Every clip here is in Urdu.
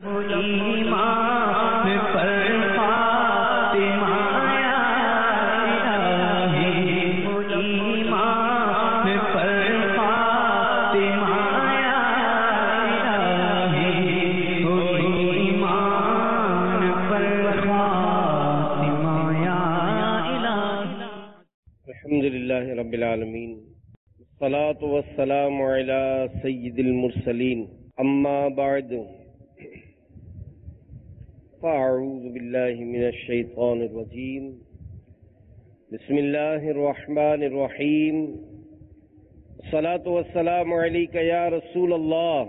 ایمان پر فاطمہ یا الہی، ایمان پر فاطمہ یا الہی، ایمان پر فاطمہ یا الہی۔ الحمدللہ رب العالمین، الصلاة والسلام علی سید المرسلین، اما بعد فاعوذ باللہ من الشیطان الرجیم، بسم اللہ الرحمن الرحیم، الصلاة والسلام علیک یا رسول اللہ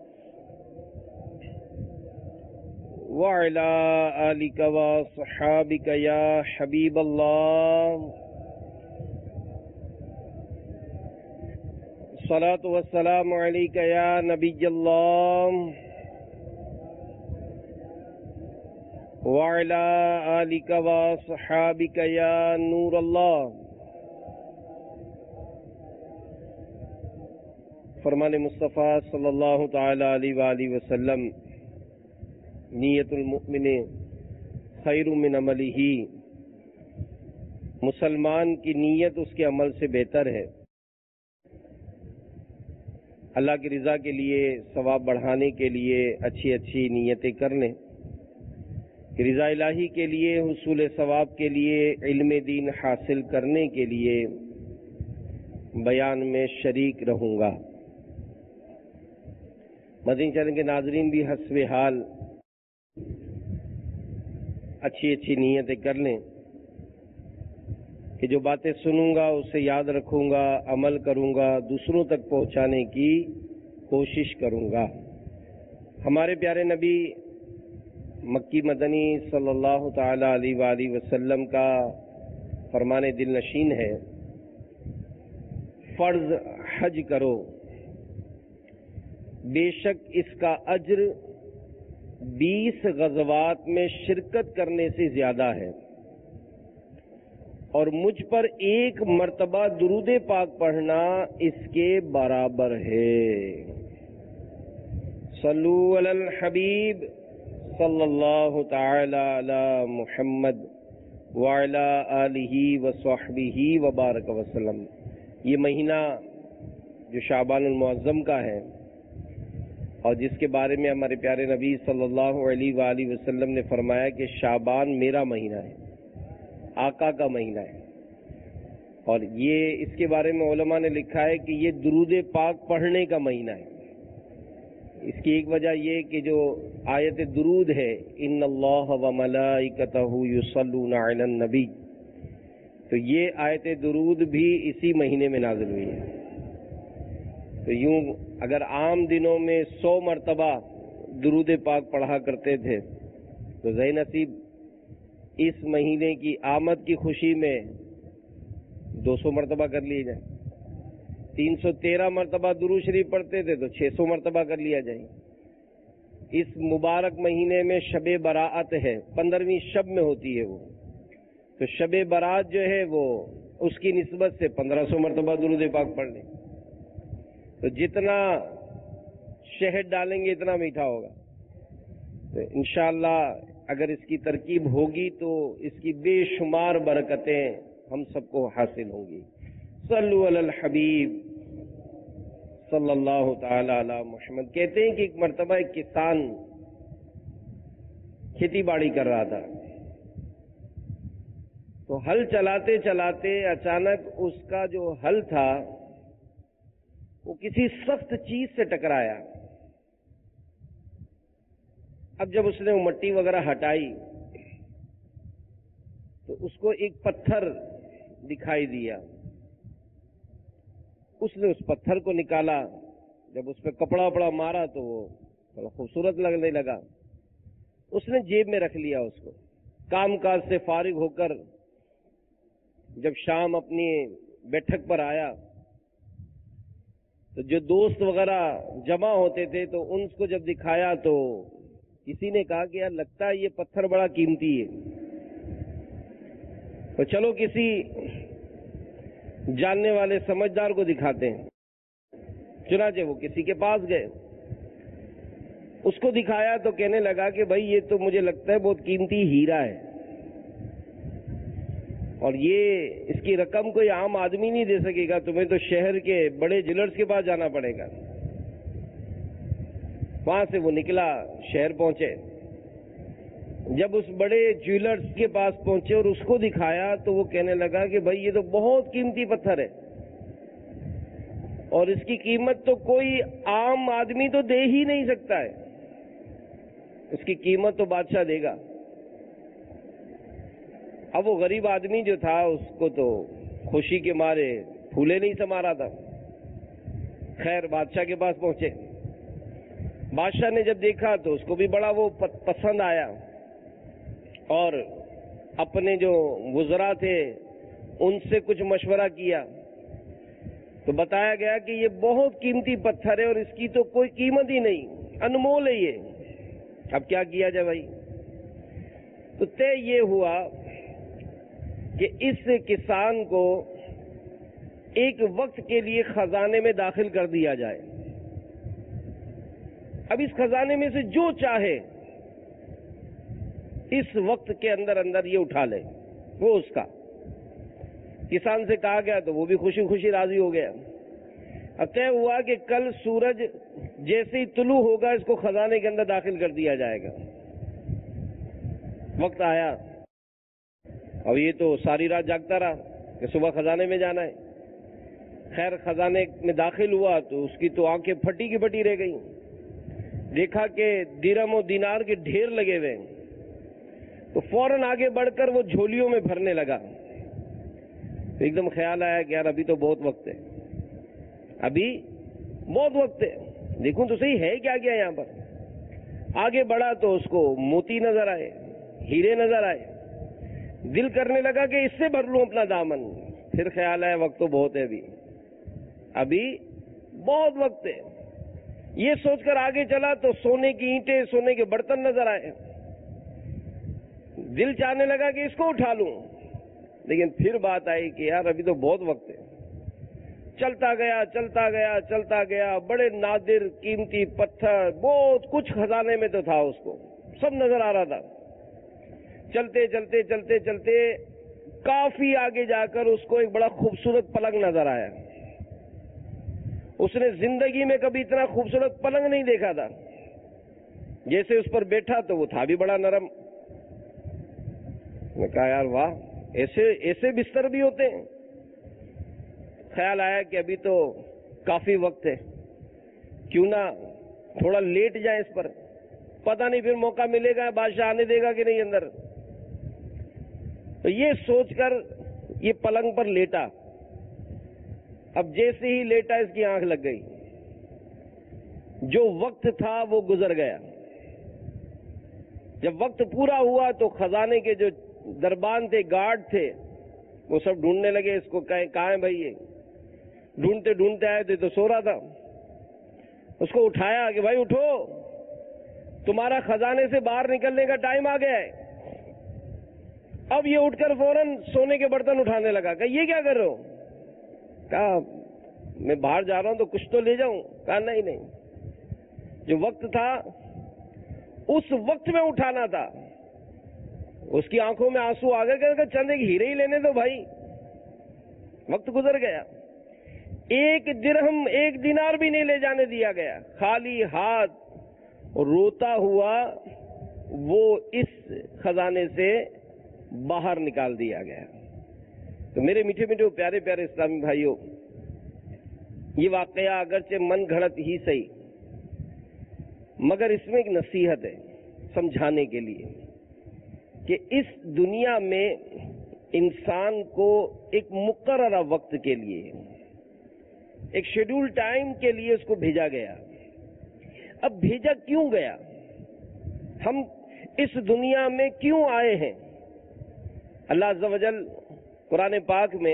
وعلی آلک وصحابک یا حبیب اللہ، الصلاة والسلام علیک یا نبی اللہ وعلی آلک وصحابک یا نور اللہ۔ فرمان مصطفیٰ صلی اللہ تعالی علیہ وآلہ وسلم، نیت المؤمن خیر من عملہ، مسلمان کی نیت اس کے عمل سے بہتر ہے۔ اللہ کی رضا کے لیے، ثواب بڑھانے کے لیے اچھی اچھی نیتیں کر لیں، رضا الہی کے لیے، حصول ثواب کے لیے، علم دین حاصل کرنے کے لیے بیان میں شریک رہوں گا۔ مدنی چینل کے ناظرین بھی حسب حال اچھی اچھی نیتیں کر لیں کہ جو باتیں سنوں گا اسے یاد رکھوں گا، عمل کروں گا، دوسروں تک پہنچانے کی کوشش کروں گا۔ ہمارے پیارے نبی مکی مدنی صلی اللہ تعالی علیہ وآلہ وسلم کا فرمان دل نشین ہے، فرض حج کرو، بے شک اس کا اجر 20 غزوات میں شرکت کرنے سے زیادہ ہے، اور مجھ پر ایک مرتبہ درود پاک پڑھنا اس کے برابر ہے۔ صلو علی الحبیب صلی اللہ تعالی علی محمد وعلی آلہ وصحبہ وبارک وسلم۔ یہ مہینہ جو شعبان المعظم کا ہے اور جس کے بارے میں ہمارے پیارے نبی صلی اللہ علیہ وآلہ وسلم نے فرمایا کہ شعبان میرا مہینہ ہے، آقا کا مہینہ ہے، اور یہ اس کے بارے میں علماء نے لکھا ہے کہ یہ درود پاک پڑھنے کا مہینہ ہے۔ اس کی ایک وجہ یہ کہ جو آیت درود ہے، ان اللہ وملائکتہ یصلون علی النبی، تو یہ آیت درود بھی اسی مہینے میں نازل ہوئی ہے۔ تو یوں اگر عام دنوں میں 100 مرتبہ درود پاک پڑھا کرتے تھے تو ذی نصیب اس مہینے کی آمد کی خوشی میں 200 مرتبہ کر لیے جائے، 313 مرتبہ درود شریف پڑھتے تھے تو 600 مرتبہ کر لیا جائے۔ اس مبارک مہینے میں شب برات ہے، 15ویں شب میں ہوتی ہے وہ، تو شب برات جو ہے وہ اس کی نسبت سے 1500 مرتبہ درود پاک پڑھ لیں، تو جتنا شہد ڈالیں گے اتنا میٹھا ہوگا۔ تو انشاءاللہ اگر اس کی ترکیب ہوگی تو اس کی بے شمار برکتیں ہم سب کو حاصل ہوں گی۔ صلو علی الحبیب صلی اللہ تعالی علی محمد۔ کہتے ہیں کہ ایک مرتبہ ایک کسان کھیتی باڑی کر رہا تھا، تو ہل چلاتے چلاتے اچانک اس کا جو ہل تھا وہ کسی سخت چیز سے ٹکرایا۔ اب جب اس نے وہ مٹی وغیرہ ہٹائی تو اس کو ایک پتھر دکھائی دیا، اس نے اس پتھر کو نکالا، جب اس پہ کپڑا وپڑا مارا تو وہ بڑا خوبصورت لگنے لگا، اس نے جیب میں رکھ لیا اس کو۔ کام کاج سے فارغ ہو کر جب شام اپنی بیٹھک پر آیا تو جو دوست وغیرہ جمع ہوتے تھے تو ان کو جب دکھایا تو کسی نے کہا کہ یار لگتا ہے یہ پتھر بڑا قیمتی ہے، تو چلو کسی جاننے والے سمجھدار کو دکھاتے ہیں۔ چنانچہ وہ کسی کے پاس گئے، اس کو دکھایا تو کہنے لگا کہ بھائی یہ تو مجھے لگتا ہے بہت قیمتی ہیرا ہے، اور یہ اس کی رقم کوئی عام آدمی نہیں دے سکے گا، تمہیں تو شہر کے بڑے جیولرز کے پاس جانا پڑے گا۔ وہاں سے وہ نکلا، شہر پہنچے، جب اس بڑے جیولرز کے پاس پہنچے اور اس کو دکھایا تو وہ کہنے لگا کہ بھائی یہ تو بہت قیمتی پتھر ہے، اور اس کی قیمت تو کوئی عام آدمی تو دے ہی نہیں سکتا ہے، اس کی قیمت تو بادشاہ دے گا۔ اب وہ غریب آدمی جو تھا اس کو تو خوشی کے مارے پھولے نہیں سما رہا تھا۔ خیر بادشاہ کے پاس پہنچے، بادشاہ نے جب دیکھا تو اس کو بھی بڑا وہ پسند آیا، اور اپنے جو وزراء تھے ان سے کچھ مشورہ کیا تو بتایا گیا کہ یہ بہت قیمتی پتھر ہے اور اس کی تو کوئی قیمت ہی نہیں، انمول ہے یہ، اب کیا کیا جائے بھائی؟ تو طے یہ ہوا کہ اس کسان کو ایک وقت کے لیے خزانے میں داخل کر دیا جائے، اب اس خزانے میں سے جو چاہے اس وقت کے اندر اندر یہ اٹھا لے، وہ اس کا۔ کسان سے کہا گیا تو وہ بھی خوشی خوشی راضی ہو گیا۔ اب طے ہوا کہ کل سورج جیسے ہی طلوع ہوگا اس کو خزانے کے اندر داخل کر دیا جائے گا۔ وقت آیا، اب یہ تو ساری رات جاگتا رہا کہ صبح خزانے میں جانا ہے۔ خیر خزانے میں داخل ہوا تو اس کی تو آنکھیں پھٹی کی پھٹی رہ گئیں، دیکھا کہ درہم و دینار کے ڈھیر لگے ہوئے، تو فوراً آگے بڑھ کر وہ جھولیوں میں بھرنے لگا۔ تو ایک دم خیال آیا کہ یار ابھی تو بہت وقت ہے، ابھی بہت وقت ہے، دیکھوں تو صحیح ہے کیا کیا یہاں پر۔ آگے بڑھا تو اس کو موتی نظر آئے، ہیرے نظر آئے، دل کرنے لگا کہ اس سے بھر لوں اپنا دامن۔ پھر خیال آیا وقت تو بہت ہے، ابھی بہت وقت ہے۔ یہ سوچ کر آگے چلا تو سونے کی اینٹیں، سونے کے برتن نظر آئے، دل چاہنے لگا کہ اس کو اٹھا لوں، لیکن پھر بات آئی کہ یار ابھی تو بہت وقت ہے۔ چلتا گیا چلتا گیا چلتا گیا، بڑے نادر قیمتی پتھر، بہت کچھ خزانے میں تو تھا، اس کو سب نظر آ رہا تھا۔ چلتے چلتے چلتے چلتے کافی آگے جا کر اس کو ایک بڑا خوبصورت پلنگ نظر آیا۔ اس نے زندگی میں کبھی اتنا خوبصورت پلنگ نہیں دیکھا تھا۔ جیسے اس پر بیٹھا تو وہ تھا بھی بڑا نرم۔ میں کہا یار واہ، ایسے بستر بھی ہوتے ہیں۔ خیال آیا کہ ابھی تو کافی وقت ہے، کیوں نہ تھوڑا لیٹ جائیں اس پر، پتہ نہیں پھر موقع ملے گا بادشاہ آنے دے گا کہ نہیں اندر۔ تو یہ سوچ کر یہ پلنگ پر لیٹا۔ اب جیسے ہی لیٹا اس کی آنکھ لگ گئی، جو وقت تھا وہ گزر گیا۔ جب وقت پورا ہوا تو خزانے کے جو دربان تھے، گارڈ تھے، وہ سب ڈھونڈنے لگے اس کو، کہاں ہے بھائی یہ؟ ڈھونڈتے ڈھونڈتے آئے تو سو رہا تھا۔ اس کو اٹھایا کہ بھائی اٹھو، تمہارا خزانے سے باہر نکلنے کا ٹائم آ گیا ہے۔ اب یہ اٹھ کر فوراً سونے کے برتن اٹھانے لگا۔ کہا یہ کیا کر رہے ہو؟ کہا میں باہر جا رہا ہوں تو کچھ تو لے جاؤں۔ کہا نہیں نہیں، جو وقت تھا اس وقت میں اٹھانا تھا۔ اس کی آنکھوں میں آنسو آ گئے کہ چند ایک ہیرے ہی لینے دو بھائی، وقت گزر گیا۔ ایک درہم ایک دینار بھی نہیں لے جانے دیا گیا، خالی ہاتھ روتا ہوا وہ اس خزانے سے باہر نکال دیا گیا۔ تو میرے میٹھے میٹھے پیارے پیارے اسلامی بھائیوں، یہ واقعہ اگرچہ من گھڑت ہی صحیح، مگر اس میں ایک نصیحت ہے سمجھانے کے لیے کہ اس دنیا میں انسان کو ایک مقررہ وقت کے لیے، ایک شیڈول ٹائم کے لیے اس کو بھیجا گیا۔ اب بھیجا کیوں گیا؟ ہم اس دنیا میں کیوں آئے ہیں؟ اللہ عز و جل قرآن پاک میں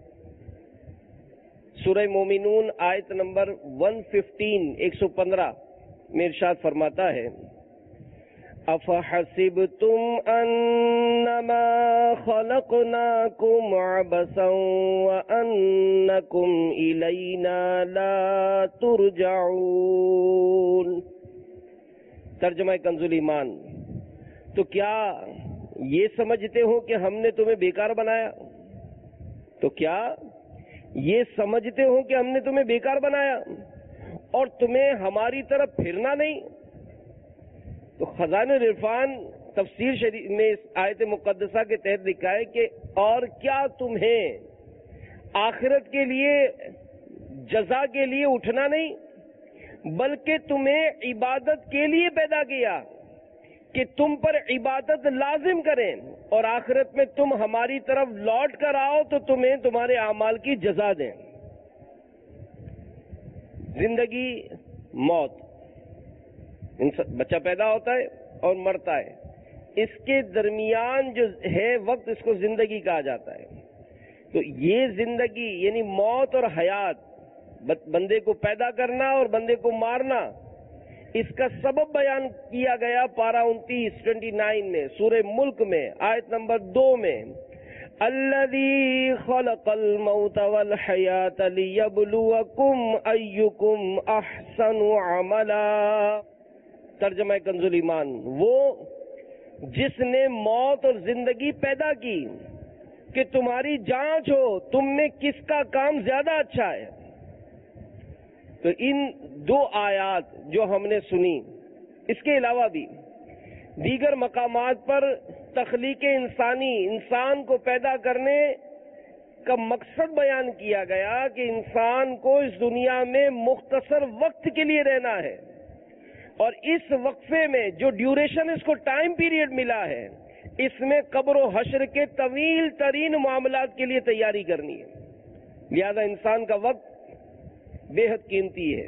سورہ مومنون آیت نمبر 115 میں ارشاد فرماتا ہے، أَفَحَسِبْتُمْ أَنَّمَا خَلَقْنَاكُمْ عَبَثًا وَأَنَّكُمْ إِلَيْنَا لَا تُرْجَعُونَ۔ ترجمہ کنز الایمان. تو کیا یہ سمجھتے ہو کہ ہم نے تمہیں بیکار بنایا؟ تو کیا یہ سمجھتے ہو کہ ہم نے تمہیں بیکار بنایا اور تمہیں ہماری طرف پھرنا نہیں؟ تو خزائن العرفان تفسیر شریف میں اس آیت مقدسہ کے تحت لکھا ہے کہ اور کیا تمہیں آخرت کے لیے جزا کے لیے اٹھنا نہیں، بلکہ تمہیں عبادت کے لیے پیدا کیا کہ تم پر عبادت لازم کریں اور آخرت میں تم ہماری طرف لوٹ کر آؤ تو تمہیں تمہارے اعمال کی جزا دیں. زندگی موت، بچہ پیدا ہوتا ہے اور مرتا ہے، اس کے درمیان جو ہے وقت اس کو زندگی کہا جاتا ہے. تو یہ زندگی یعنی موت اور حیات، بندے کو پیدا کرنا اور بندے کو مارنا، اس کا سبب بیان کیا گیا پارہ 29 میں سورہ ملک میں آیت نمبر 2 میں، الذی خلق الموت والحیات لیبلوکم ایکم احسن عملا. ترجمہ کنز الایمان، وہ جس نے موت اور زندگی پیدا کی کہ تمہاری جانچ ہو تم میں کس کا کام زیادہ اچھا ہے. تو ان 2 آیات جو ہم نے سنی، اس کے علاوہ بھی دیگر مقامات پر تخلیق انسانی، انسان کو پیدا کرنے کا مقصد بیان کیا گیا کہ انسان کو اس دنیا میں مختصر وقت کے لیے رہنا ہے اور اس وقفے میں جو ڈیوریشن اس کو ٹائم پیریڈ ملا ہے، اس میں قبر و حشر کے طویل ترین معاملات کے لیے تیاری کرنی ہے. لہذا انسان کا وقت بے حد قیمتی ہے.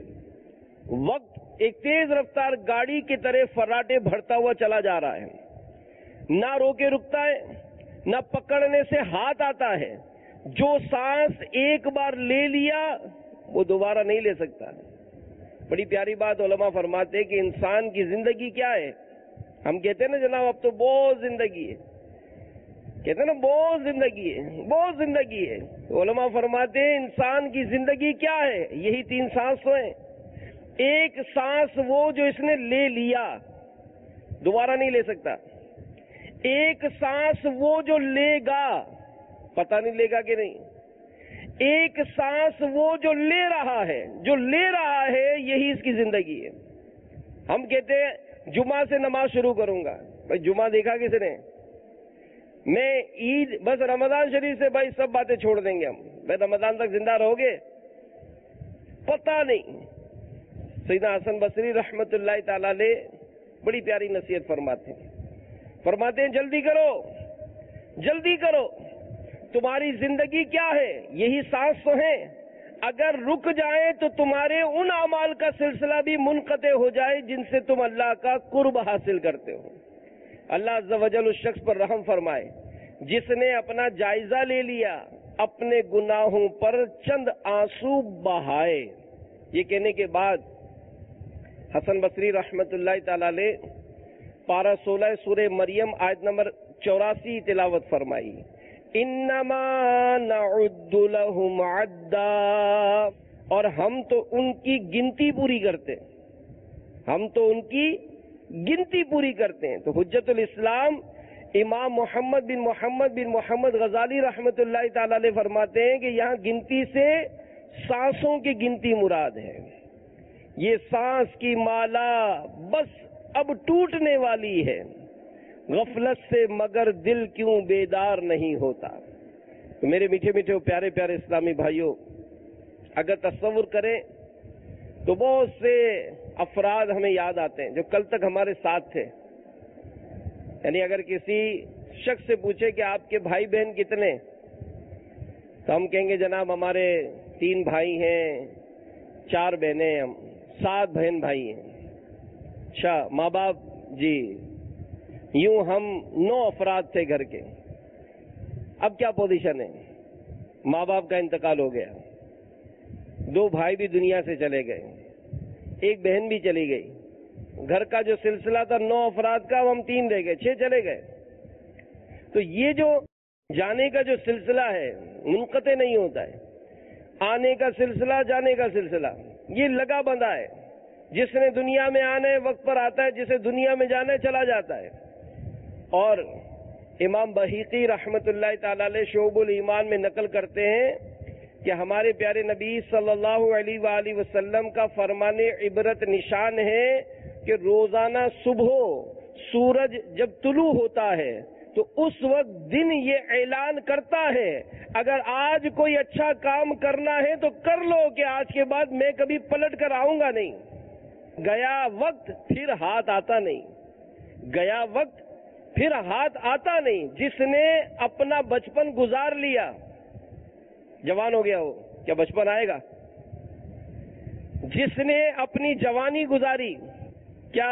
وقت ایک تیز رفتار گاڑی کی طرح فراٹے بھرتا ہوا چلا جا رہا ہے، نہ روکے رکتا ہے، نہ پکڑنے سے ہاتھ آتا ہے. جو سانس ایک بار لے لیا وہ دوبارہ نہیں لے سکتا. بڑی پیاری بات علماء فرماتے ہیں کہ انسان کی زندگی کیا ہے. ہم کہتے ہیں نا جناب اب تو بہت زندگی ہے، کہتے ہیں نا بہت زندگی ہے، بہت زندگی ہے. علماء فرماتے ہیں انسان کی زندگی کیا ہے؟ یہی 3 سانس ہیں. ایک سانس وہ جو اس نے لے لیا دوبارہ نہیں لے سکتا. ایک سانس وہ جو لے گا، پتہ نہیں لے گا کہ نہیں. ایک سانس وہ جو لے رہا ہے، جو لے رہا ہے یہی اس کی زندگی ہے. ہم کہتے ہیں جمعہ سے نماز شروع کروں گا. بھائی جمعہ دیکھا کس نے؟ میں عید بس رمضان شریف سے بھائی سب باتیں چھوڑ دیں گے ہم. بھائی رمضان تک زندہ رہو گے؟ پتہ نہیں. سیدنا حسن بصری رحمت اللہ تعالی علیہ بڑی پیاری نصیحت فرماتے ہیں جلدی کرو، جلدی کرو. تمہاری زندگی کیا ہے؟ یہی سانس تو ہے. اگر رک جائیں تو تمہارے ان اعمال کا سلسلہ بھی منقطع ہو جائے جن سے تم اللہ کا قرب حاصل کرتے ہو. اللہ عز و جل اس شخص پر رحم فرمائے جس نے اپنا جائزہ لے لیا، اپنے گناہوں پر چند آنسو بہائے. یہ کہنے کے بعد حسن بصری رحمت اللہ تعالی علیہ پارہ 16 سورہ مریم آیت نمبر 84 تلاوت فرمائی. انما نعد لهم عدا، اور ہم تو ان کی گنتی پوری کرتے ہیں، ہم تو ان کی گنتی پوری کرتے ہیں. تو حجت الاسلام امام محمد بن محمد غزالی رحمت اللہ تعالی علیہ فرماتے ہیں کہ یہاں گنتی سے سانسوں کی گنتی مراد ہے. یہ سانس کی مالا بس اب ٹوٹنے والی ہے، غفلت سے مگر دل کیوں بیدار نہیں ہوتا. تو میرے میٹھے میٹھے پیارے پیارے اسلامی بھائیوں، اگر تصور کریں تو بہت سے افراد ہمیں یاد آتے ہیں جو کل تک ہمارے ساتھ تھے. یعنی اگر کسی شخص سے پوچھے کہ آپ کے بھائی بہن کتنے، تو ہم کہیں گے جناب ہمارے 3 بھائی ہیں، 4 بہنیں، ہم 7 بہن بھائی ہیں. اچھا ماں باپ؟ جی یوں ہم 9 افراد تھے گھر کے. اب کیا پوزیشن ہے؟ ماں باپ کا انتقال ہو گیا، 2 بھائی بھی دنیا سے چلے گئے، 1 بہن بھی چلی گئی. گھر کا جو سلسلہ تھا 9 افراد کا، ہم 3 رہ گئے، 6 چلے گئے. تو یہ جو جانے کا جو سلسلہ ہے منقطع نہیں ہوتا ہے. آنے کا سلسلہ، جانے کا سلسلہ یہ لگا بندھا ہے. جس نے دنیا میں آنا ہے وقت پر آتا ہے، جسے دنیا میں جانا ہے چلا جاتا ہے. اور امام بحیقی رحمت اللہ تعالی علیہ شعب الایمان میں نقل کرتے ہیں کہ ہمارے پیارے نبی صلی اللہ علیہ وآلہ وسلم کا فرمان عبرت نشان ہے کہ روزانہ صبح سورج جب طلوع ہوتا ہے تو اس وقت دن یہ اعلان کرتا ہے اگر آج کوئی اچھا کام کرنا ہے تو کر لو کہ آج کے بعد میں کبھی پلٹ کر آؤں گا نہیں. گیا وقت پھر ہاتھ آتا نہیں، گیا وقت پھر ہاتھ آتا نہیں. جس نے اپنا بچپن گزار لیا، جوان ہو گیا ہو، کیا بچپن آئے گا؟ جس نے اپنی جوانی گزاری، کیا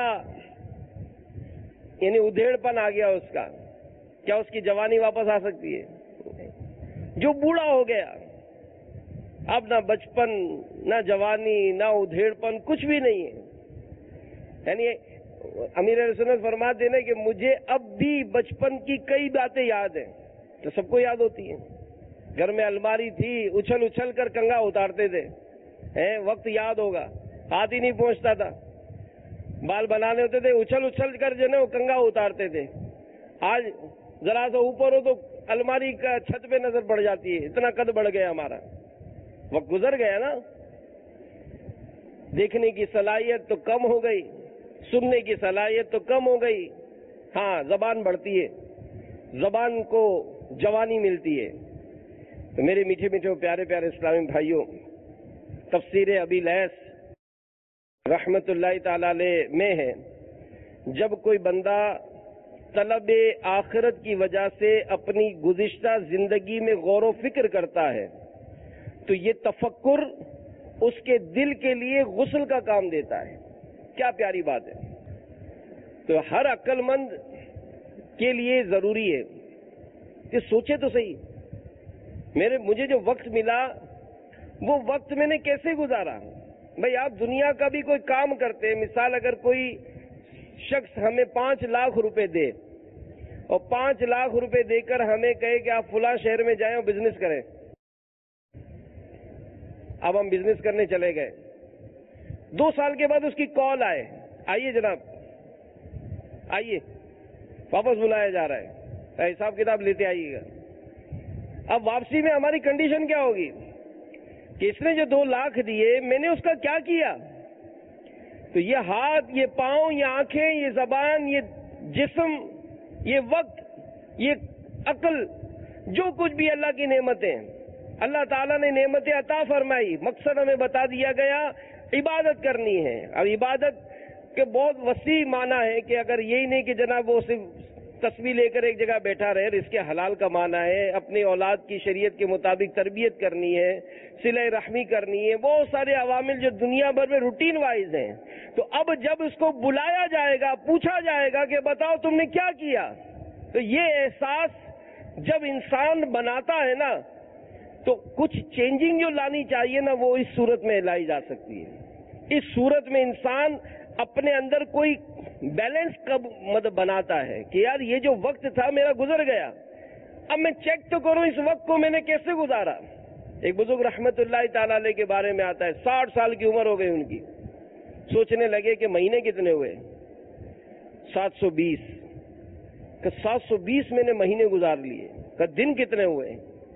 یعنی ادھیڑ پن آ گیا اس کا، کیا اس کی جوانی واپس آ سکتی ہے؟ جو بوڑھا ہو گیا، اب نہ بچپن نہ جوانی نہ ادھیڑ پن کچھ بھی نہیں ہے. یعنی امیر اہل سنت فرماتے ہیں کہ مجھے اب بھی بچپن کی کئی باتیں یاد ہیں. تو سب کو یاد ہوتی ہیں. گھر میں الماری تھی، اچھل اچھل کر کنگا اتارتے تھے. وقت یاد ہوگا، ہاتھ ہی نہیں پہنچتا تھا. بال بنانے ہوتے تھے، اچھل اچھل کر جو ہے وہ کنگا اتارتے تھے. آج ذرا سا اوپر ہو تو الماری کا چھت پہ نظر پڑ جاتی ہے، اتنا قد بڑھ گیا ہمارا. وقت گزر گیا نا. دیکھنے کی صلاحیت تو کم ہو گئی، سننے کی صلاحیت تو کم ہو گئی. ہاں، زبان بڑھتی ہے، زبان کو جوانی ملتی ہے. تو میرے میٹھے میٹھے پیارے پیارے اسلامی بھائیوں، تفسیر ابی لیث رحمت اللہ تعالی علیہ میں ہے، جب کوئی بندہ طلب آخرت کی وجہ سے اپنی گزشتہ زندگی میں غور و فکر کرتا ہے تو یہ تفکر اس کے دل کے لیے غسل کا کام دیتا ہے. کیا پیاری بات ہے. تو ہر عقل مند کے لیے ضروری ہے کہ سوچے تو صحیح، مجھے جو وقت ملا وہ وقت میں نے کیسے گزارا. بھائی آپ دنیا کا بھی کوئی کام کرتے ہیں، مثال اگر کوئی شخص ہمیں 5 لاکھ روپے دے اور 5 لاکھ روپے دے کر ہمیں کہے کہ آپ فلاں شہر میں جائیں اور بزنس کریں. اب ہم بزنس کرنے چلے گئے. 2 سال کے بعد اس کی کال آئیے جناب آئیے، واپس بلایا جا رہا ہے، حساب کتاب لیتے آئیے گا. اب واپسی میں ہماری کنڈیشن کیا ہوگی کہ اس نے جو 2 لاکھ دیے میں نے اس کا کیا کیا. تو یہ ہاتھ، یہ پاؤں، یہ آنکھیں، یہ زبان، یہ جسم، یہ وقت، یہ عقل، جو کچھ بھی اللہ کی نعمتیں، اللہ تعالیٰ نے نعمتیں عطا فرمائی، مقصد ہمیں بتا دیا گیا عبادت کرنی ہے. اب عبادت کے بہت وسیع معنی ہے کہ اگر یہی نہیں کہ جناب وہ صرف تسبیح لے کر ایک جگہ بیٹھا رہے، اس کے حلال کا معنی ہے اپنی اولاد کی شریعت کے مطابق تربیت کرنی ہے، صلہ رحمی کرنی ہے، بہت سارے عوامل جو دنیا بھر میں روٹین وائز ہیں. تو اب جب اس کو بلایا جائے گا، پوچھا جائے گا کہ بتاؤ تم نے کیا کیا، تو یہ احساس جب انسان بناتا ہے نا تو کچھ چینجنگ جو لانی چاہیے نا وہ اس صورت میں لائی جا سکتی ہے. اس صورت میں انسان اپنے اندر کوئی بیلنس کب بناتا ہے کہ یار یہ جو وقت تھا میرا گزر گیا، اب میں چیک تو کروں اس وقت کو میں نے کیسے گزارا. ایک بزرگ رحمت اللہ تعالی علیہ کے بارے میں آتا ہے، 60 سال کی عمر ہو گئی ان کی. سوچنے لگے کہ مہینے کتنے ہوئے، 720. کہ 720 میں نے مہینے گزار لیے. کہ دن کتنے ہوئے،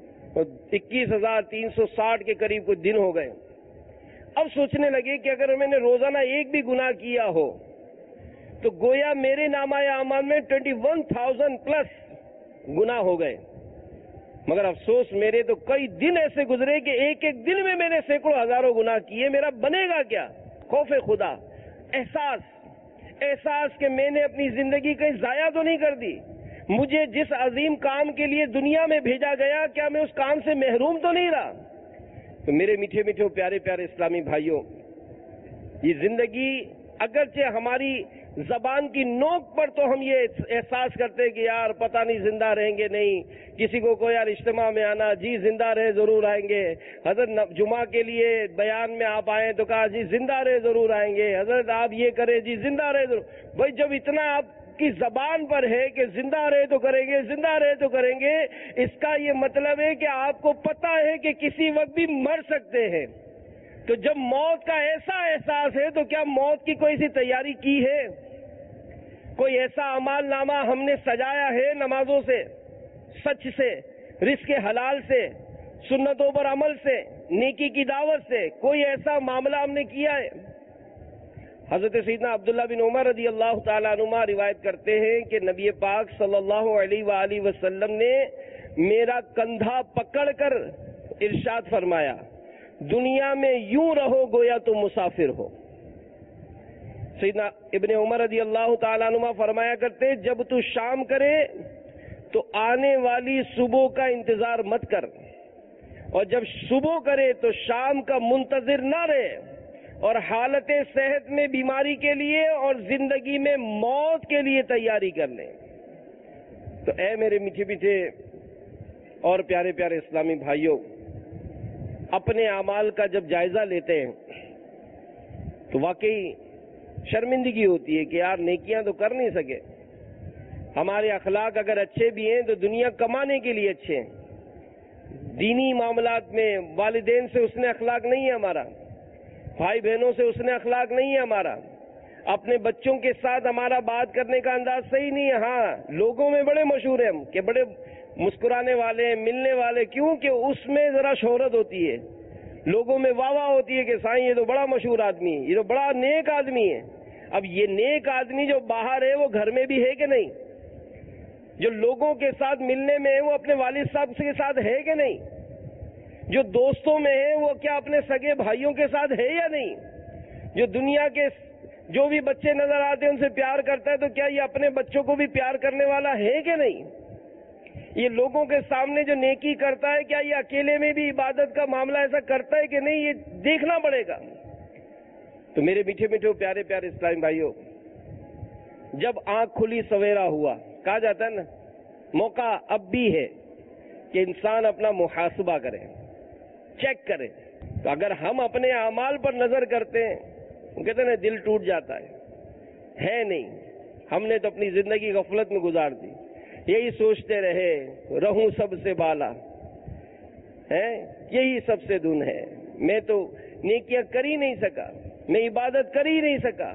21,360 کے قریب کچھ دن ہو گئے. اب سوچنے لگے کہ اگر میں نے روزانہ ایک بھی گناہ کیا ہو تو گویا میرے نامہ اعمال میں 21,000 پلس گناہ ہو گئے. مگر افسوس میرے تو کئی دن ایسے گزرے کہ ایک ایک دن میں میں نے سینکڑوں ہزاروں گناہ کیے. میرا بنے گا کیا؟ خوف خدا، احساس کہ میں نے اپنی زندگی کہیں ضائع تو نہیں کر دی. مجھے جس عظیم کام کے لیے دنیا میں بھیجا گیا کیا میں اس کام سے محروم تو نہیں رہا. تو میرے میٹھے میٹھے پیارے پیارے اسلامی بھائیوں، یہ زندگی اگرچہ ہماری زبان کی نوک پر تو ہم یہ احساس کرتے کہ یار پتہ نہیں زندہ رہیں گے نہیں. کسی کو یار اجتماع میں آنا، جی زندہ رہے ضرور آئیں گے. حضرت جمعہ کے لیے بیان میں آپ آئیں تو کہا جی زندہ رہے ضرور آئیں گے. حضرت آپ یہ کریں، جی زندہ رہے ضرور. بھائی جب اتنا آپ کی زبان پر ہے کہ زندہ رہے تو کریں گے، زندہ رہے تو کریں گے، اس کا یہ مطلب ہے کہ آپ کو پتہ ہے کہ کسی وقت بھی مر سکتے ہیں. تو جب موت کا ایسا احساس ہے تو کیا موت کی کوئی سی تیاری کی ہے؟ کوئی ایسا اعمال نامہ ہم نے سجایا ہے نمازوں سے، سچ سے، رزق حلال سے، سنتوں پر عمل سے، نیکی کی دعوت سے؟ کوئی ایسا معاملہ ہم نے کیا ہے؟ حضرت سیدنا عبداللہ بن عمر رضی اللہ تعالیٰ عنہما روایت کرتے ہیں کہ نبی پاک صلی اللہ علیہ وآلہ وسلم نے میرا کندھا پکڑ کر ارشاد فرمایا، دنیا میں یوں رہو گویا تم مسافر ہو۔ سیدنا ابن عمر رضی اللہ تعالیٰ عنہما فرمایا کرتے، جب تو شام کرے تو آنے والی صبح کا انتظار مت کر، اور جب صبح کرے تو شام کا منتظر نہ رہے، اور حالت صحت میں بیماری کے لیے اور زندگی میں موت کے لیے تیاری کر لیں۔ تو اے میرے میٹھے میٹھے اور پیارے پیارے اسلامی بھائیوں، اپنے اعمال کا جب جائزہ لیتے ہیں تو واقعی شرمندگی ہوتی ہے کہ یار نیکیاں تو کر نہیں سکے، ہمارے اخلاق اگر اچھے بھی ہیں تو دنیا کمانے کے لیے اچھے ہیں، دینی معاملات میں والدین سے حسن اخلاق نہیں ہے ہمارا، بھائی بہنوں سے حسن اخلاق نہیں ہے ہمارا، اپنے بچوں کے ساتھ ہمارا بات کرنے کا انداز صحیح نہیں ہے۔ ہاں لوگوں میں بڑے مشہور ہیں ہم کہ بڑے مسکرانے والے، ملنے والے، کیوں کہ اس میں ذرا شہرت ہوتی ہے، لوگوں میں واہ واہ ہوتی ہے کہ سائیں یہ تو بڑا مشہور آدمی ہے، یہ تو بڑا نیک آدمی ہے۔ اب یہ نیک آدمی جو باہر ہے وہ گھر میں بھی ہے کہ نہیں؟ جو لوگوں کے ساتھ ملنے میں ہے وہ اپنے والد صاحب کے ساتھ ہے کہ نہیں؟ جو دوستوں میں ہے وہ کیا اپنے سگے بھائیوں کے ساتھ ہے یا نہیں؟ جو دنیا کے جو بھی بچے نظر آتے ہیں ان سے پیار کرتا ہے تو کیا یہ اپنے بچوں کو بھی پیار کرنے والا ہے کہ نہیں؟ یہ لوگوں کے سامنے جو نیکی کرتا ہے کیا یہ اکیلے میں بھی عبادت کا معاملہ ایسا کرتا ہے کہ نہیں؟ یہ دیکھنا پڑے گا۔ تو میرے میٹھے میٹھے پیارے پیارے اسلامی بھائیوں، جب آنکھ کھلی سویرا ہوا، کہا جاتا ہے نا، موقع اب بھی ہے کہ انسان اپنا محاسبہ کرے، چیک کرے۔ تو اگر ہم اپنے اعمال پر نظر کرتے ہیں، وہ کہتے ہیں نا دل ٹوٹ جاتا ہے نہیں، ہم نے تو اپنی زندگی غفلت میں گزار دی، یہی سوچتے رہے رہوں سب سے بالا ہے، یہی سب سے دن ہے، میں تو نیکیاں کر ہی نہیں سکا، میں عبادت کر ہی نہیں سکا۔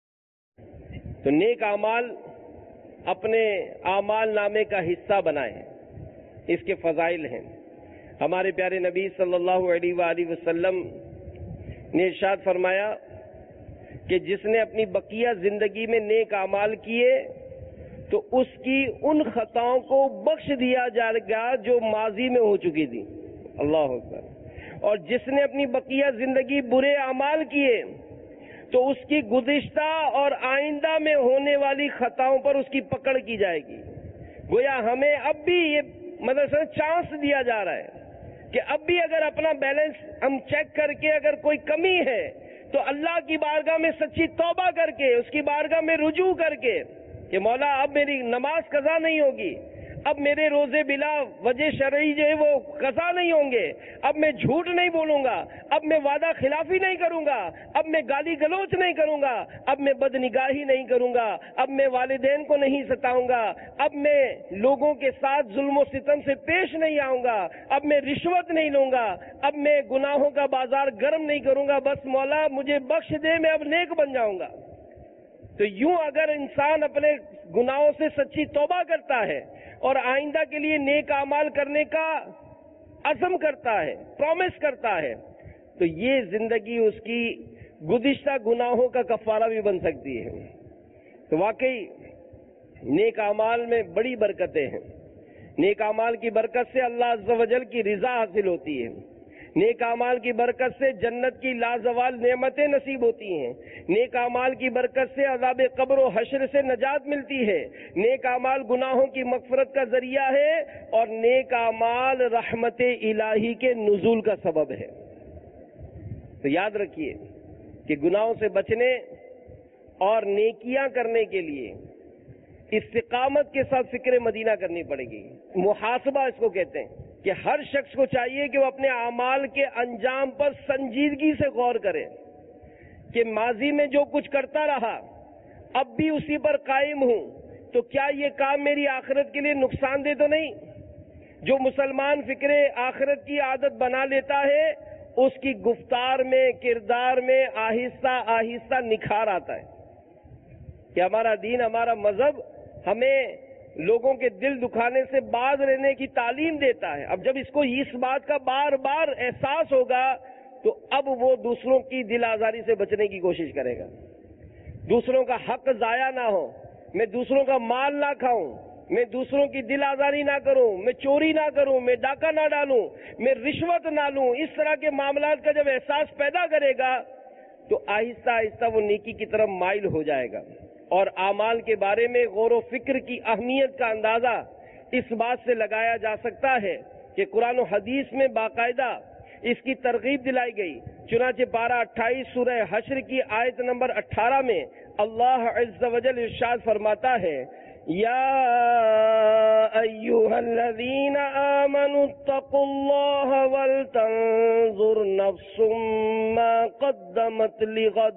تو نیک اعمال اپنے اعمال نامے کا حصہ بنائیں، اس کے فضائل ہیں۔ ہمارے پیارے نبی صلی اللہ علیہ وآلہ وسلم نے ارشاد فرمایا کہ جس نے اپنی بقیہ زندگی میں نیک اعمال کیے تو اس کی ان خطاؤں کو بخش دیا جائے گا جو ماضی میں ہو چکی تھی۔ اللہ اکبر۔ اور جس نے اپنی بقیہ زندگی برے اعمال کیے تو اس کی گزشتہ اور آئندہ میں ہونے والی خطاؤں پر اس کی پکڑ کی جائے گی۔ گویا ہمیں اب بھی یہ مطلب چانس دیا جا رہا ہے کہ اب بھی اگر اپنا بیلنس ہم چیک کر کے اگر کوئی کمی ہے تو اللہ کی بارگاہ میں سچی توبہ کر کے، اس کی بارگاہ میں رجوع کر کے کہ مولا اب میری نماز قضا نہیں ہوگی، اب میرے روزے بلا وجہ شرعی جو ہے وہ قضا نہیں ہوں گے، اب میں جھوٹ نہیں بولوں گا، اب میں وعدہ خلافی نہیں کروں گا، اب میں گالی گلوچ نہیں کروں گا، اب میں بدنگاہی نہیں کروں گا، اب میں والدین کو نہیں ستاؤں گا، اب میں لوگوں کے ساتھ ظلم و ستم سے پیش نہیں آؤں گا، اب میں رشوت نہیں لوں گا، اب میں گناہوں کا بازار گرم نہیں کروں گا، بس مولا مجھے بخش دے، میں اب نیک بن جاؤں گا۔ تو یوں اگر انسان اپنے گناہوں سے سچی توبہ کرتا ہے اور آئندہ کے لیے نیک اعمال کرنے کا عزم کرتا ہے، پرومس کرتا ہے، تو یہ زندگی اس کی گزشتہ گناہوں کا کفارہ بھی بن سکتی ہے۔ تو واقعی نیک اعمال میں بڑی برکتیں ہیں۔ نیک اعمال کی برکت سے اللہ عز و جل کی رضا حاصل ہوتی ہے، نیک اعمال کی برکت سے جنت کی لازوال نعمتیں نصیب ہوتی ہیں، نیک اعمال کی برکت سے عذاب قبر و حشر سے نجات ملتی ہے، نیک اعمال گناہوں کی مغفرت کا ذریعہ ہے، اور نیک اعمال رحمت الہی کے نزول کا سبب ہے۔ تو یاد رکھیے کہ گناہوں سے بچنے اور نیکیاں کرنے کے لیے استقامت کے ساتھ فکر مدینہ کرنی پڑے گی۔ محاسبہ اس کو کہتے ہیں کہ ہر شخص کو چاہیے کہ وہ اپنے اعمال کے انجام پر سنجیدگی سے غور کرے کہ ماضی میں جو کچھ کرتا رہا اب بھی اسی پر قائم ہوں تو کیا یہ کام میری آخرت کے لیے نقصان دہ تو نہیں؟ جو مسلمان فکر آخرت کی عادت بنا لیتا ہے اس کی گفتار میں، کردار میں آہستہ آہستہ نکھار آتا ہے کہ ہمارا دین، ہمارا مذہب ہمیں لوگوں کے دل دکھانے سے باز رہنے کی تعلیم دیتا ہے۔ اب جب اس کو اس بات کا بار بار احساس ہوگا تو اب وہ دوسروں کی دل آزاری سے بچنے کی کوشش کرے گا، دوسروں کا حق ضائع نہ ہو، میں دوسروں کا مال نہ کھاؤں، میں دوسروں کی دل آزاری نہ کروں، میں چوری نہ کروں، میں ڈاکہ نہ ڈالوں، میں رشوت نہ لوں۔ اس طرح کے معاملات کا جب احساس پیدا کرے گا تو آہستہ آہستہ وہ نیکی کی طرف مائل ہو جائے گا۔ اور اعمال کے بارے میں غور و فکر کی اہمیت کا اندازہ اس بات سے لگایا جا سکتا ہے کہ قرآن و حدیث میں باقاعدہ اس کی ترغیب دلائی گئی۔ چنانچہ پارہ 28 سورہ حشر کی آیت نمبر 18 میں اللہ عز و جل ارشاد فرماتا ہے، یا ایھا الذین آمنوا اتقوا اللہ ولتنظر نفس ما قدمت لغد۔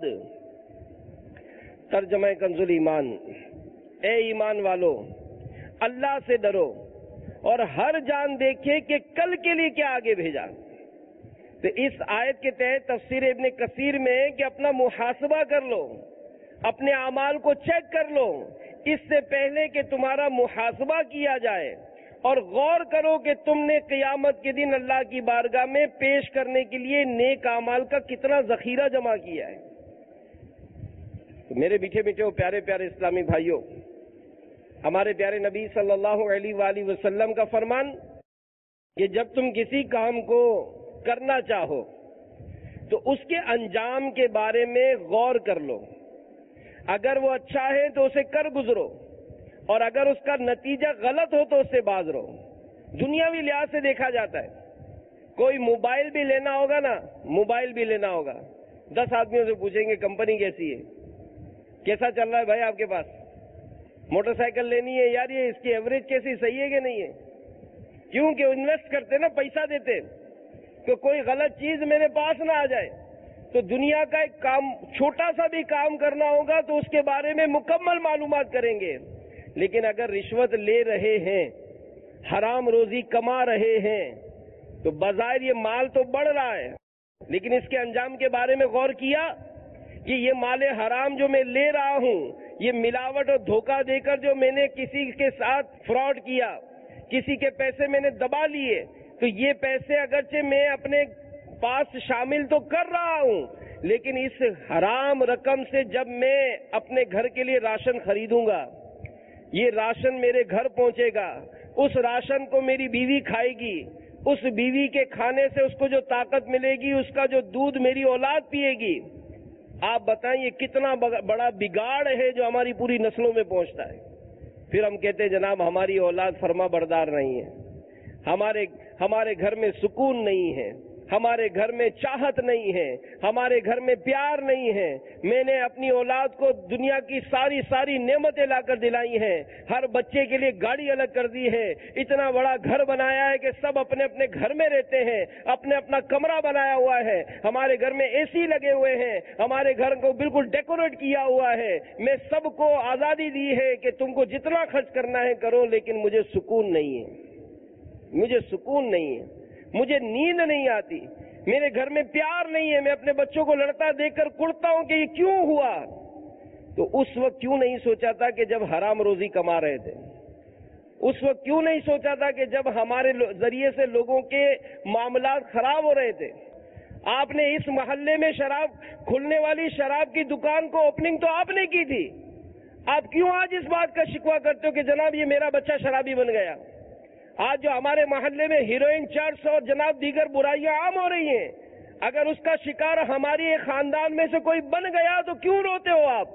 ترجمہ کنز الایمان، اے ایمان والو اللہ سے ڈرو اور ہر جان دیکھے کہ کل کے لیے کیا آگے بھیجا۔ تو اس آیت کے تحت تفسیر ابن کثیر میں کہ اپنا محاسبہ کر لو، اپنے اعمال کو چیک کر لو اس سے پہلے کہ تمہارا محاسبہ کیا جائے، اور غور کرو کہ تم نے قیامت کے دن اللہ کی بارگاہ میں پیش کرنے کے لیے نیک اعمال کا کتنا ذخیرہ جمع کیا ہے۔ تو میرے میٹھے میٹھے اور پیارے پیارے اسلامی بھائیوں، ہمارے پیارے نبی صلی اللہ علیہ وآلہ وسلم کا فرمان کہ جب تم کسی کام کو کرنا چاہو تو اس کے انجام کے بارے میں غور کر لو، اگر وہ اچھا ہے تو اسے کر گزرو، اور اگر اس کا نتیجہ غلط ہو تو اس سے باز رہو۔ دنیاوی لحاظ سے دیکھا جاتا ہے، کوئی موبائل بھی لینا ہوگا نا، موبائل بھی لینا ہوگا، 10 آدمیوں سے پوچھیں گے کمپنی کیسی ہے، کیسا چل رہا ہے بھائی آپ کے پاس، موٹر سائیکل لینی ہے یار، یہ اس کی ایوریج کیسی، صحیح ہے کہ نہیں ہے؟ کیونکہ انویسٹ کرتے نا، پیسہ دیتے کہ کوئی غلط چیز میرے پاس نہ آ جائے۔ تو دنیا کا ایک کام، چھوٹا سا بھی کام کرنا ہوگا تو اس کے بارے میں مکمل معلومات کریں گے۔ لیکن اگر رشوت لے رہے ہیں، حرام روزی کما رہے ہیں، تو بظاہر یہ مال تو بڑھ رہا ہے، لیکن اس کے انجام کے بارے میں غور کیا کہ یہ مال حرام جو میں لے رہا ہوں، یہ ملاوٹ اور دھوکہ دے کر جو میں نے کسی کے ساتھ فراڈ کیا، کسی کے پیسے میں نے دبا لیے، تو یہ پیسے اگرچہ میں اپنے پاس شامل تو کر رہا ہوں، لیکن اس حرام رقم سے جب میں اپنے گھر کے لیے راشن خریدوں گا، یہ راشن میرے گھر پہنچے گا، اس راشن کو میری بیوی کھائے گی، اس بیوی کے کھانے سے اس کو جو طاقت ملے گی، اس کا جو دودھ میری اولاد پیے گی، آپ بتائیں یہ کتنا بڑا بگاڑ ہے جو ہماری پوری نسلوں میں پہنچتا ہے۔ پھر ہم کہتے ہیں جناب ہماری اولاد فرما بردار نہیں ہے، ہمارے گھر میں سکون نہیں ہے، ہمارے گھر میں چاہت نہیں ہے، ہمارے گھر میں پیار نہیں ہے۔ میں نے اپنی اولاد کو دنیا کی ساری نعمتیں لا کر دلائی ہیں، ہر بچے کے لیے گاڑی الگ کر دی ہے، اتنا بڑا گھر بنایا ہے کہ سب اپنے اپنے گھر میں رہتے ہیں، اپنے اپنا کمرہ بنایا ہوا ہے، ہمارے گھر میں اے سی لگے ہوئے ہیں، ہمارے گھر کو بالکل ڈیکوریٹ کیا ہوا ہے۔ میں سب کو آزادی دی ہے کہ تم کو جتنا خرچ کرنا ہے کرو، لیکن مجھے سکون نہیں ہے، مجھے سکون نہیں ہے، مجھے نیند نہیں آتی، میرے گھر میں پیار نہیں ہے، میں اپنے بچوں کو لڑتا دیکھ کر کڑتا ہوں کہ یہ کیوں ہوا۔ تو اس وقت کیوں نہیں سوچا تھا کہ جب حرام روزی کما رہے تھے، اس وقت کیوں نہیں سوچا تھا کہ جب ہمارے ذریعے سے لوگوں کے معاملات خراب ہو رہے تھے۔ آپ نے اس محلے میں شراب کھلنے والی شراب کی دکان کو اوپننگ تو آپ نے کی تھی، آپ کیوں آج اس بات کا شکوہ کرتے ہو کہ جناب یہ میرا بچہ شرابی بن گیا؟ آج جو ہمارے محلے میں ہیروئن، چرس اور جناب دیگر برائیاں عام ہو رہی ہیں، اگر اس کا شکار ہماری ایک خاندان میں سے کوئی بن گیا تو کیوں روتے ہو آپ؟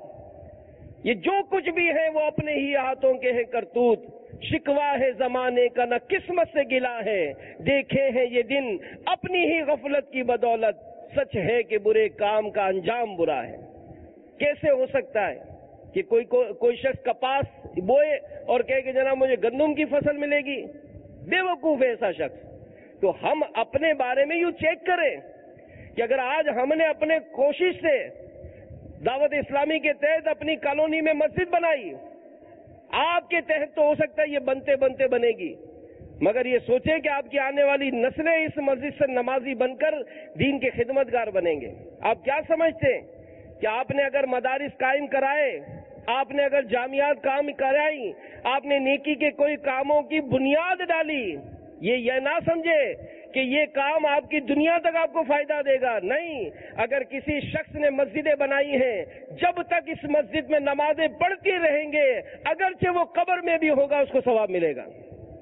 یہ جو کچھ بھی ہے وہ اپنے ہی ہاتھوں کے ہیں کرتوت، شکوا ہے زمانے کا نہ قسمت سے گلا ہے، دیکھے ہیں یہ دن اپنی ہی غفلت کی بدولت، سچ ہے کہ برے کام کا انجام برا ہے۔ کیسے ہو سکتا ہے کہ کوئی شخص کپاس بوئے اور کہے کہ جناب مجھے گندم کی فصل ملے گی؟ بے وقوف ہے ایسا شخص۔ تو ہم اپنے بارے میں یوں چیک کریں کہ اگر آج ہم نے اپنے کوشش سے دعوت اسلامی کے تحت اپنی کالونی میں مسجد بنائی، آپ کے تحت تو ہو سکتا ہے یہ بنتے بنتے بنے گی، مگر یہ سوچیں کہ آپ کی آنے والی نسلیں اس مسجد سے نمازی بن کر دین کے خدمتگار بنیں گے. آپ کیا سمجھتے ہیں کہ آپ نے اگر مدارس قائم کرائے، آپ نے اگر جامعات کام کرائی، آپ نے نیکی کے کوئی کاموں کی بنیاد ڈالی، یہ نہ سمجھے کہ یہ کام آپ کی دنیا تک آپ کو فائدہ دے گا. نہیں، اگر کسی شخص نے مسجدیں بنائی ہیں، جب تک اس مسجد میں نمازیں پڑھتے رہیں گے، اگرچہ وہ قبر میں بھی ہوگا اس کو ثواب ملے گا.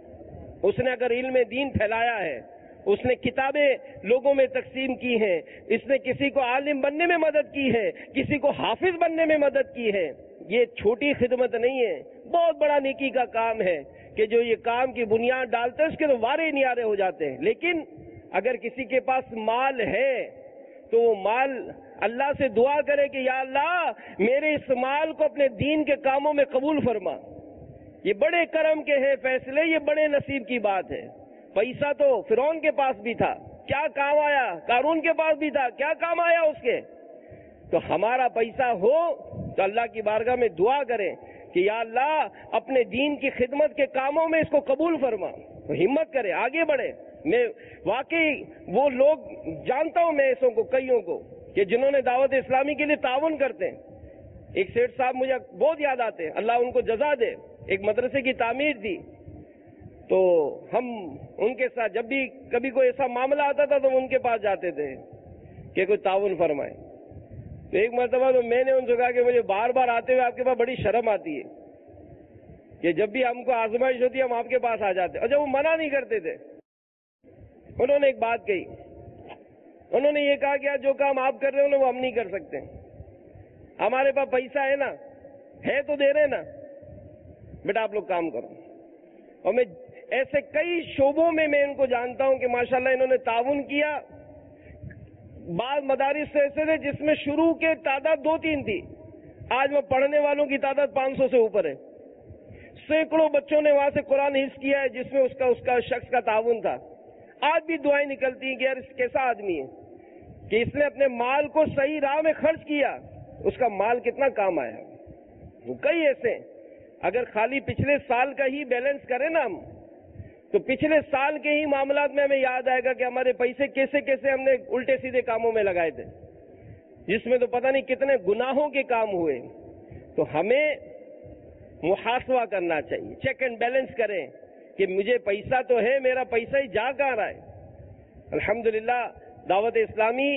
اس نے اگر علم دین پھیلایا ہے، اس نے کتابیں لوگوں میں تقسیم کی ہیں، اس نے کسی کو عالم بننے میں مدد کی ہے، کسی کو حافظ بننے میں مدد کی ہے، یہ چھوٹی خدمت نہیں ہے، بہت بڑا نیکی کا کام ہے کہ جو یہ کام کی بنیاد ڈالتے ہیں اس کے تو وارے نیارے ہو جاتے ہیں. لیکن اگر کسی کے پاس مال ہے تو وہ مال اللہ سے دعا کرے کہ یا اللہ میرے اس مال کو اپنے دین کے کاموں میں قبول فرما. یہ بڑے کرم کے ہیں فیصلے، یہ بڑے نصیب کی بات ہے. پیسہ تو فرعون کے پاس بھی تھا، کیا کام آیا؟ قارون کے پاس بھی تھا، کیا کام آیا اس کے؟ تو ہمارا پیسہ ہو تو اللہ کی بارگاہ میں دعا کریں کہ یا اللہ اپنے دین کی خدمت کے کاموں میں اس کو قبول فرما. تو ہمت کرے، آگے بڑھے. میں واقعی وہ لوگ جانتا ہوں، میں ایسوں کو کئیوں کو کہ جنہوں نے دعوت اسلامی کے لیے تعاون کرتے ہیں. ایک سیٹھ صاحب مجھے بہت یاد آتے ہیں، اللہ ان کو جزا دے. ایک مدرسے کی تعمیر تھی، تو ہم ان کے ساتھ جب بھی کبھی کوئی ایسا معاملہ آتا تھا تو ان کے پاس جاتے تھے کہ کوئی تعاون فرمائے. تو ایک مرتبہ تو میں نے ان سے کہا کہ مجھے بار بار آتے ہوئے آپ کے پاس بڑی شرم آتی ہے کہ جب بھی ہم کو آزمائش ہوتی ہے ہم آپ کے پاس آ جاتے ہیں. اور جب وہ منع نہیں کرتے تھے، انہوں نے ایک بات کہی، انہوں نے یہ کہا کہ جو کام آپ کر رہے ہو وہ ہم نہیں کر سکتے. ہمارے پاس پیسہ ہے نا، ہے تو دے رہے نا، بیٹا آپ لوگ کام کرو. اور میں ایسے کئی شعبوں میں ان کو جانتا ہوں کہ ماشاءاللہ انہوں نے تعاون کیا. بعض مدارس سے ایسے تھے جس میں شروع کے تعداد 2-3 تھی، آج وہ پڑھنے والوں کی تعداد 500 سے اوپر ہے. سینکڑوں بچوں نے وہاں سے قرآن حفظ کیا ہے جس میں اس کا شخص کا تعاون تھا. آج بھی دعائیں نکلتی ہیں کہ یار اس کیسا آدمی ہے کہ اس نے اپنے مال کو صحیح راہ میں خرچ کیا، اس کا مال کتنا کام آیا. کئی ایسے ہیں. اگر خالی پچھلے سال کا ہی بیلنس کریں نا ہم، تو پچھلے سال کے ہی معاملات میں ہمیں یاد آئے گا کہ ہمارے پیسے کیسے کیسے ہم نے الٹے سیدھے کاموں میں لگائے تھے، جس میں تو پتہ نہیں کتنے گناہوں کے کام ہوئے. تو ہمیں محاسبہ کرنا چاہیے، چیک اینڈ بیلنس کریں کہ مجھے پیسہ تو ہے، میرا پیسہ ہی جا کہاں رہا ہے. الحمدللہ دعوت اسلامی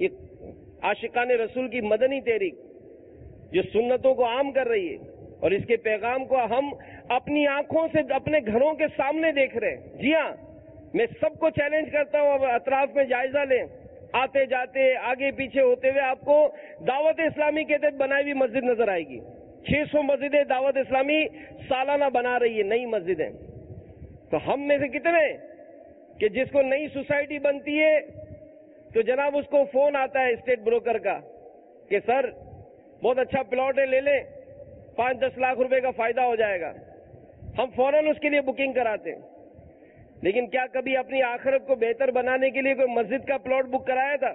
عاشقان رسول کی مدنی تحریک جو سنتوں کو عام کر رہی ہے اور اس کے پیغام کو ہم اپنی آنکھوں سے اپنے گھروں کے سامنے دیکھ رہے ہیں. جی ہاں، میں سب کو چیلنج کرتا ہوں، اب اطراف میں جائزہ لیں، آتے جاتے آگے پیچھے ہوتے ہوئے آپ کو دعوت اسلامی کے تحت بنائی ہوئی مسجد نظر آئے گی. 600 مسجدیں دعوت اسلامی سالانہ بنا رہی ہے، نئی مسجدیں. تو ہم میں سے کتنے کہ جس کو نئی سوسائٹی بنتی ہے تو جناب اس کو فون آتا ہے اسٹیٹ بروکر کا کہ سر بہت اچھا پلاٹ ہے، لے لیں، 5-10 لاکھ روپے کا فائدہ ہو جائے گا. ہم فوراً اس کے لیے بکنگ کراتے ہیں. لیکن کیا کبھی اپنی آخرت کو بہتر بنانے کے لیے کوئی مسجد کا پلاٹ بک کرایا تھا؟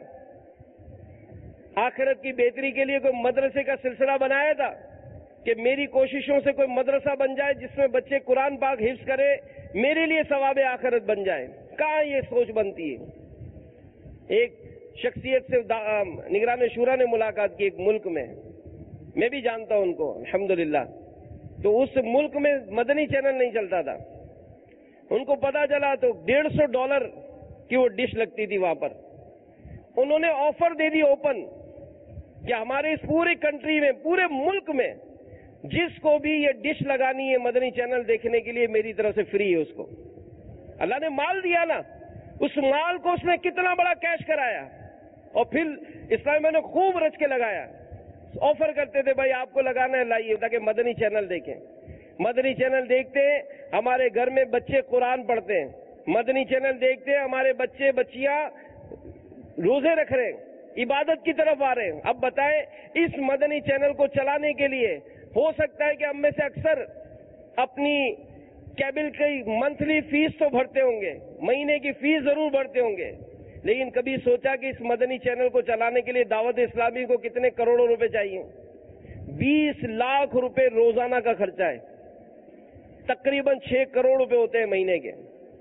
آخرت کی بہتری کے لیے کوئی مدرسے کا سلسلہ بنایا تھا کہ میری کوششوں سے کوئی مدرسہ بن جائے جس میں بچے قرآن پاک حفظ کرے، میرے لیے ثواب آخرت بن جائے؟ کہاں یہ سوچ بنتی ہے؟ ایک شخصیت سے نگران شورا نے ملاقات کی ایک ملک میں، میں بھی جانتا ہوں ان کو الحمدللہ. تو اس ملک میں مدنی چینل نہیں چلتا تھا. ان کو پتا چلا تو $150 کی وہ ڈش لگتی تھی وہاں پر. انہوں نے آفر دے دی اوپن کہ ہمارے اس پورے کنٹری میں، پورے ملک میں جس کو بھی یہ ڈش لگانی ہے مدنی چینل دیکھنے کے لیے، میری طرف سے فری ہے. اس کو اللہ نے مال دیا نا، اس مال کو اس نے کتنا بڑا کیش کرایا اور پھر اسلام میں نے خوب رچ کے لگایا. آفر کرتے تھے بھائی آپ کو لگانا ہے لائیے تاکہ مدنی چینل دیکھیں. مدنی چینل دیکھتے ہیں ہمارے گھر میں بچے قرآن پڑھتے ہیں. مدنی چینل دیکھتے ہیں ہمارے بچے بچیاں روزے رکھ رہے ہیں، عبادت کی طرف آ رہے ہیں. اب بتائیں اس مدنی چینل کو چلانے کے لیے ہو سکتا ہے کہ ہم میں سے اکثر اپنی کیبل کی منتھلی فیس تو بھرتے ہوں گے، مہینے کی فیس ضرور بھرتے ہوں گے، لیکن کبھی سوچا کہ اس مدنی چینل کو چلانے کے لیے دعوت اسلامی کو کتنے کروڑوں روپے چاہیے؟ 20 لاکھ روپے روزانہ کا خرچہ ہے. تقریباً 6 کروڑ روپے ہوتے ہیں مہینے کے.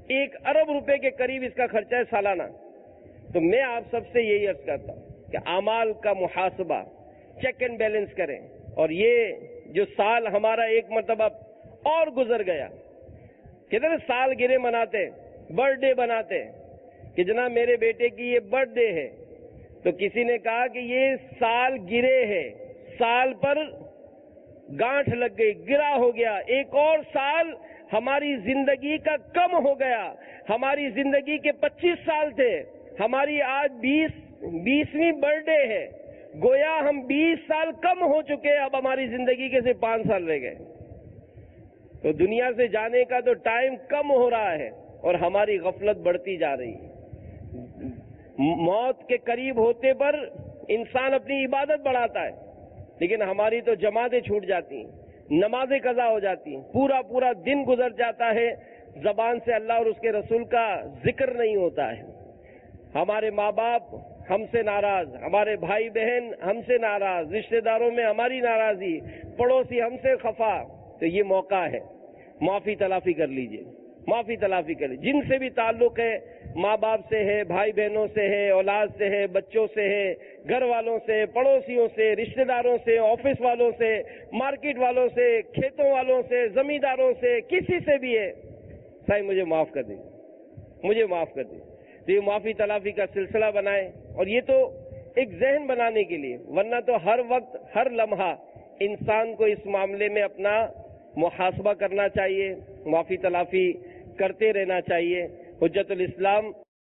1 ارب روپے کے قریب اس کا خرچہ ہے سالانہ. تو میں آپ سب سے یہی عرض کرتا ہوں کہ اعمال کا محاسبہ، چیک اینڈ بیلنس کریں. اور یہ جو سال ہمارا ایک مرتبہ اور گزر گیا، کتنے سال گرے مناتے، برتھ ڈے بناتے کہ جناب میرے بیٹے کی یہ برتھ ڈے ہے، تو کسی نے کہا کہ یہ سال گرے ہے، سال پر گانٹھ لگ گئی، گرا ہو گیا، ایک اور سال ہماری زندگی کا کم ہو گیا. ہماری زندگی کے 25 سال تھے، ہماری آج 20ویں برتھ ڈے ہے، گویا ہم 20 سال کم ہو چکے، اب ہماری زندگی کے صرف 5 سال رہ گئے. تو دنیا سے جانے کا تو ٹائم کم ہو رہا ہے اور ہماری غفلت بڑھتی جا رہی ہے. موت کے قریب ہوتے پر انسان اپنی عبادت بڑھاتا ہے، لیکن ہماری تو جماعتیں چھوٹ جاتی ہیں، نمازیں قضا ہو جاتی ہیں، پورا دن گزر جاتا ہے، زبان سے اللہ اور اس کے رسول کا ذکر نہیں ہوتا ہے. ہمارے ماں باپ ہم سے ناراض، ہمارے بھائی بہن ہم سے ناراض، رشتہ داروں میں ہماری ناراضی، پڑوسی ہم سے خفا. تو یہ موقع ہے، معافی تلافی کر لیجئے، معافی تلافی کر لیجئے. جن سے بھی تعلق ہے، ماں باپ سے ہے، بھائی بہنوں سے ہے، اولاد سے ہے، بچوں سے ہے، گھر والوں سے، پڑوسیوں سے، رشتہ داروں سے، آفس والوں سے، مارکیٹ والوں سے، کھیتوں والوں سے، زمینداروں سے، کسی سے بھی ہے، صاحب مجھے معاف کر دیجیے، مجھے معاف کر دیجیے. تو یہ معافی تلافی کا سلسلہ بنائیں. اور یہ تو ایک ذہن بنانے کے لیے، ورنہ تو ہر وقت ہر لمحہ انسان کو اس معاملے میں اپنا محاسبہ کرنا چاہیے، معافی تلافی کرتے رہنا چاہیے. حجت الاسلام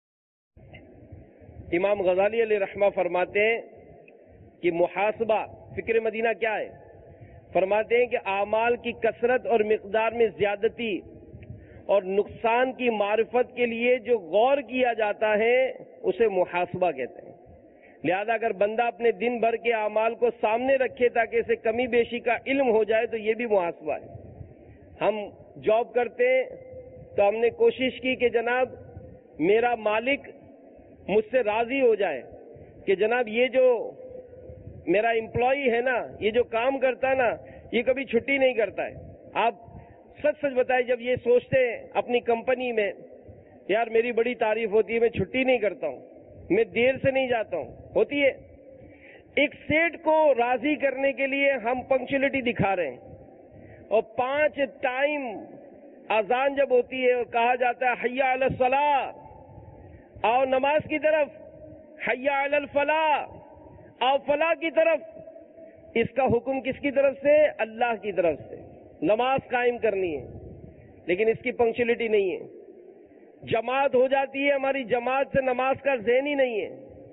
امام غزالی علیہ رحمہ فرماتے ہیں کہ محاسبہ فکر مدینہ کیا ہے؟ فرماتے ہیں کہ اعمال کی کثرت اور مقدار میں زیادتی اور نقصان کی معرفت کے لیے جو غور کیا جاتا ہے اسے محاسبہ کہتے ہیں. لہذا اگر بندہ اپنے دن بھر کے اعمال کو سامنے رکھے تاکہ اسے کمی بیشی کا علم ہو جائے تو یہ بھی محاسبہ ہے. ہم جاب کرتے ہیں تو ہم نے کوشش کی کہ جناب میرا مالک مجھ سے راضی ہو جائے، کہ جناب یہ جو میرا امپلائی ہے نا، یہ جو کام کرتا ہے نا، یہ کبھی چھٹی نہیں کرتا ہے. آپ سچ بتائیں، جب یہ سوچتے ہیں اپنی کمپنی میں، یار میری بڑی تعریف ہوتی ہے، میں چھٹی نہیں کرتا ہوں، میں دیر سے نہیں جاتا ہوں، ہوتی ہے. ایک سیٹ کو راضی کرنے کے لیے ہم پنکچولیٹی دکھا رہے ہیں، اور 5 ٹائم اذان جب ہوتی ہے اور کہا جاتا ہے حی علی الصلاۃ، آؤ نماز کی طرف، حی علی الفلاح، آؤ فلاح کی طرف. اس کا حکم کس کی طرف سے؟ اللہ کی طرف سے. نماز قائم کرنی ہے، لیکن اس کی پنکچولیٹی نہیں ہے. جماعت ہو جاتی ہے، ہماری جماعت سے نماز کا ذہن ہی نہیں ہے.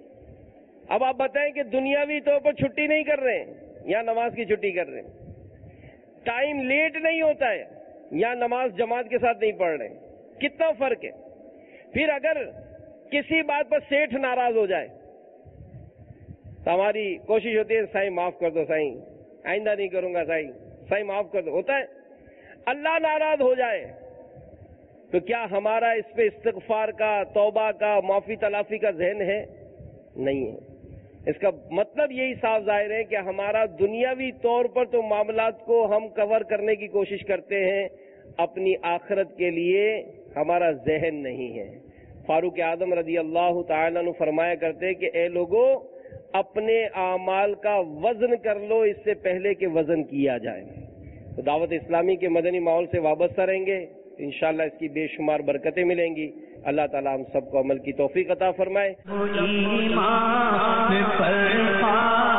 اب آپ بتائیں کہ دنیاوی طور پر چھٹی نہیں کر رہے ہیں یا نماز کی چھٹی کر رہے ہیں، ٹائم لیٹ نہیں ہوتا ہے یا نماز جماعت کے ساتھ نہیں پڑھ رہے ہیں. کتنا فرق ہے. پھر اگر کسی بات پر سیٹھ ناراض ہو جائے تو ہماری کوشش ہوتی ہے سائیں معاف کر دو، سائیں آئندہ نہیں کروں گا، سائیں معاف کر دو. ہوتا ہے. اللہ ناراض ہو جائے تو کیا ہمارا اس پہ استغفار کا، توبہ کا، معافی تلافی کا ذہن ہے؟ نہیں ہے. اس کا مطلب یہی صاف ظاہر ہے کہ ہمارا دنیاوی طور پر تو معاملات کو ہم کور کرنے کی کوشش کرتے ہیں، اپنی آخرت کے لیے ہمارا ذہن نہیں ہے. فاروق اعظم رضی اللہ تعالیٰ عنہ فرمایا کرتے کہ اے لوگو، اپنے اعمال کا وزن کر لو اس سے پہلے کہ وزن کیا جائے. تو دعوت اسلامی کے مدنی ماحول سے وابستہ رہیں گے، انشاءاللہ اس کی بے شمار برکتیں ملیں گی. اللہ تعالیٰ ہم سب کو عمل کی توفیق عطا فرمائے.